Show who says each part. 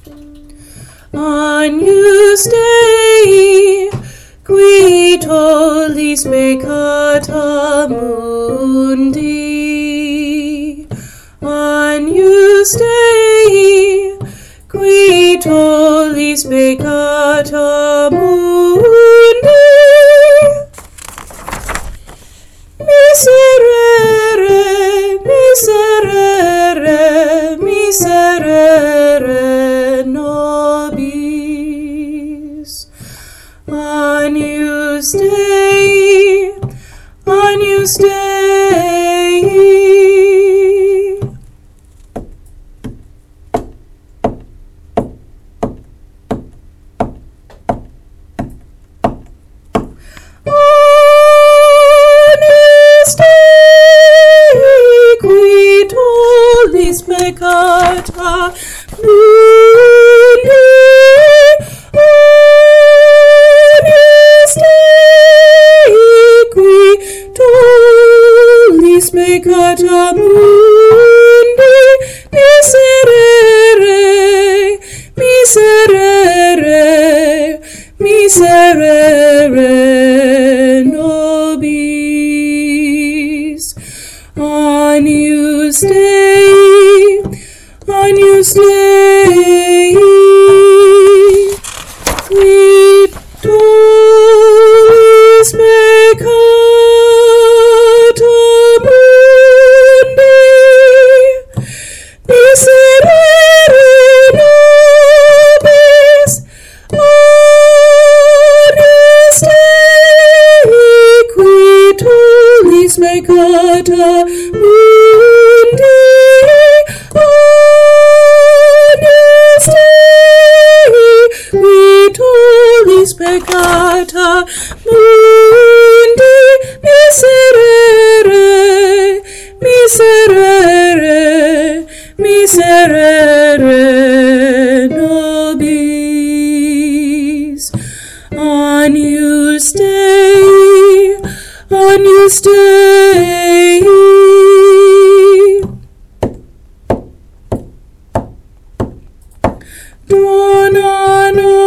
Speaker 1: Agnus Dei, qui tollis peccata mundi. Agnus Dei, qui tollis peccata mundi. Miserere, miserere, miserere nobis. Agnus Dei, Agnus Dei. Agnus Dei, qui tollis peccata mundi. Agnus Dei, qui tollis peccata mundi. Miserere, miserere, miserere nobis. Agnus Dei, Agnus Dei, qui tollis peccata mundi. Miserere nobis. Agnus Dei, qui tollis peccata mundi. Agnus Dei, qui tollis peccata mundi. Miserere, miserere, miserere nobis. Agnus Dei, Agnus Dei. Dona